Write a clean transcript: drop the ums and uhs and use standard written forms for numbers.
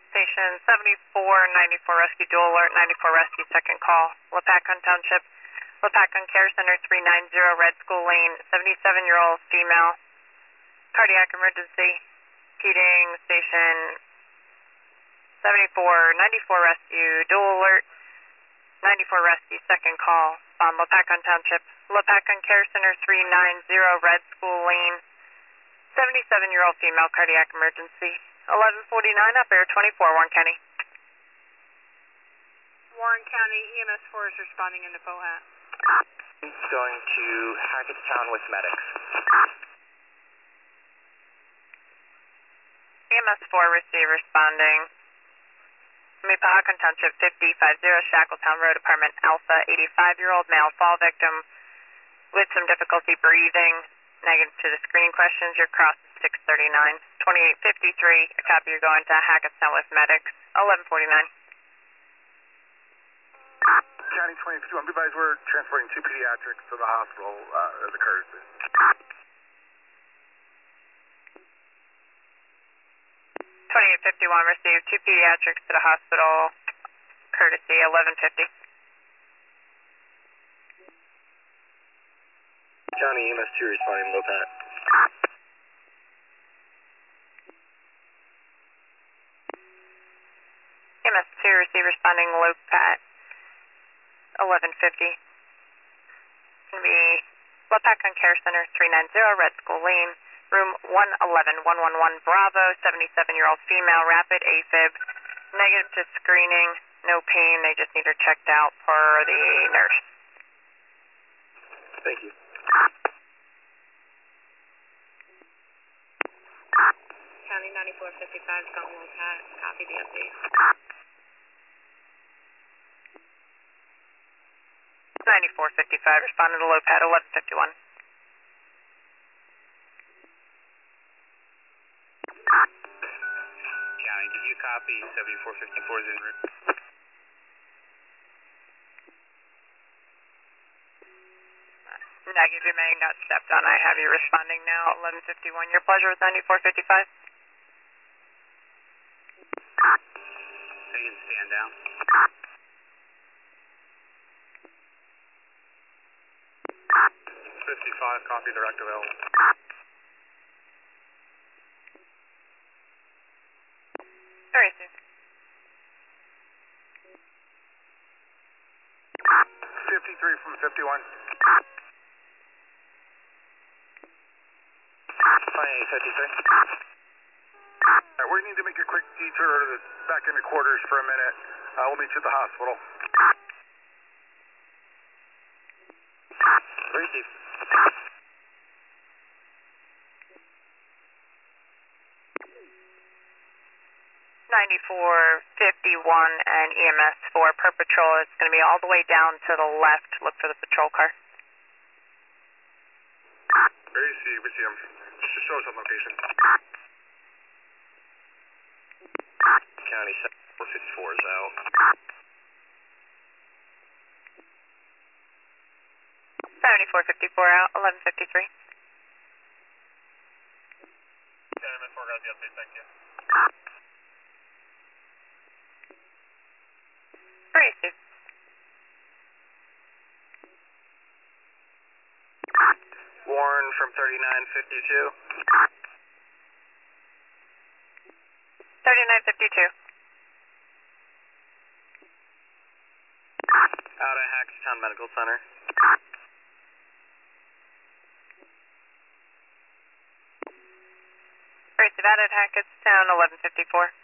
Station 7494 Rescue Dual Alert 94 Rescue second call. Lepacon Township, Lepacon Care Center 390 Red School Lane, 77-year-old female, cardiac emergency, heating station 7494 Rescue Dual Alert 94 Rescue second call on Lepacon Township, Lepacon Care Center 390 Red School Lane, 77-year-old female, cardiac emergency. 1149 up air 24, Warren County. Warren County EMS 4 is responding into Pohat. Going to Hackettstown with medics. EMS 4 receive responding. Mapahawken Township 5050 Shackletown Road Apartment Alpha, 85-year-old male fall victim with some difficulty breathing. Negative to the screening questions. Your cross is 639. 2853. A copy, you're going to Hackettstown with medics. 1149. County 2051. Be advised, we're transporting 2 pediatrics to the hospital as a courtesy. 2851 received 2 pediatrics to the hospital. Courtesy 1150. County EMS 2 responding low pat. EMS 2 receive responding low pat 1150. It's going to be Lepacon Care Center 390 Red School Lane, room 111 111 Bravo, 77-year-old female, rapid AFib, negative to screening, no pain, they just need her checked out for the nurse. Thank you. County 9455 calling low pat. Copy the update. 9455 responding to low pat 1151. County, did you copy 7454's en route? Negative, you may have got stepped on. I have you responding now 1151. Your pleasure with 9455. They can stand down. 55, copy direct available. Very soon. 53 from 51. 2853. Alright, we need to make a quick detour to the back into quarters for a minute. We'll meet you at the hospital. Receive. 9451 and EMS 4 per patrol. It's going to be all the way down to the left. Look for the patrol car. Where you see? We see him. Just show us on location. County 7454 is out. 7454 out, 1153. EMS 4 got the update, thank you. Very soon. Warren from 3952. 3952. Out of Hackettstown Medical Center. Very soon. Out at Hackettstown, 1154.